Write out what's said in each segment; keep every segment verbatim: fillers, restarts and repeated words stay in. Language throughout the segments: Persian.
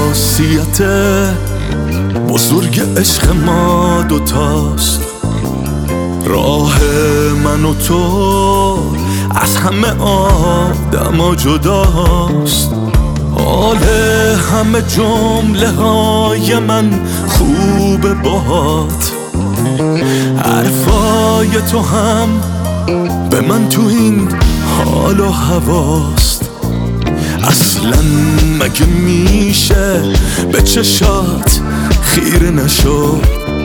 خاصیت بزرگ عشق ما دوتاست. راه من و تو از همه آدما جداست. حال همه جمله های من خوبه باهات. حرفای تو هم به من تو این حال و هواست. اصلا مگه میشه به چشات خیره نشد؟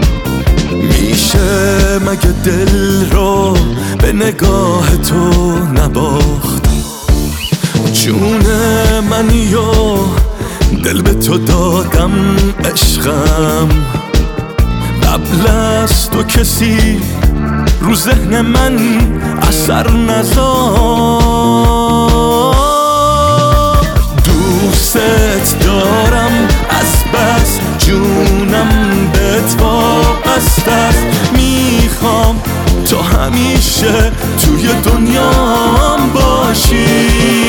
میشه مگه دل رو به نگاه تو نباخت؟ جون منی و دل به تو دادم عشقم. قبل از تو کسی رو ذهن من اثر نذار. دوست دارم از بس جونم بهت وابسته است. میخوام تو همیشه توی دنیام باشی.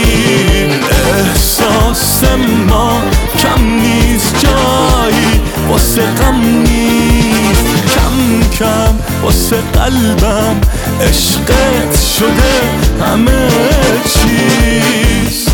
احساس ما کم نیست، جایی واسه غم نیست. کم کم واسه قلبم عشقت شده همه چیز.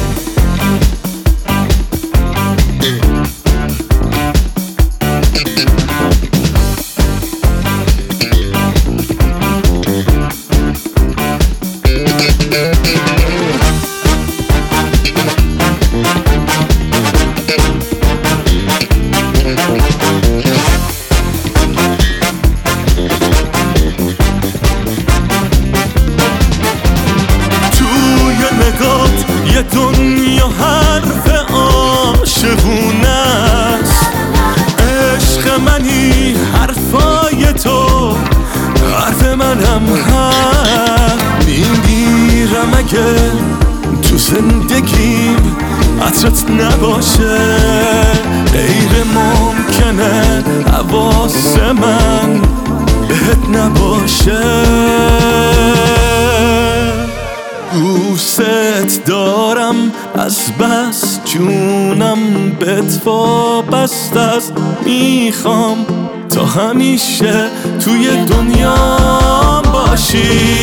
یه دنیا حرف عاشقونه است. عشق منی حرفای تو حرف منم هست. میمیرم اگه تو زندگیم عطرت نباشه. غیر ممکنه حواس من بهت نباشه. دوست دارم از بس جونم بهت وابسته است. میخوام تا همیشه توی دنیا باشی.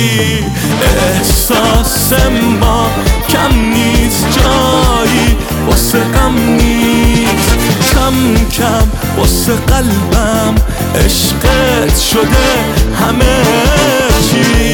احساس ما کم نیست، جایی واسه غم نیست. کم کم واسه قلبم عشقت شده همه چی.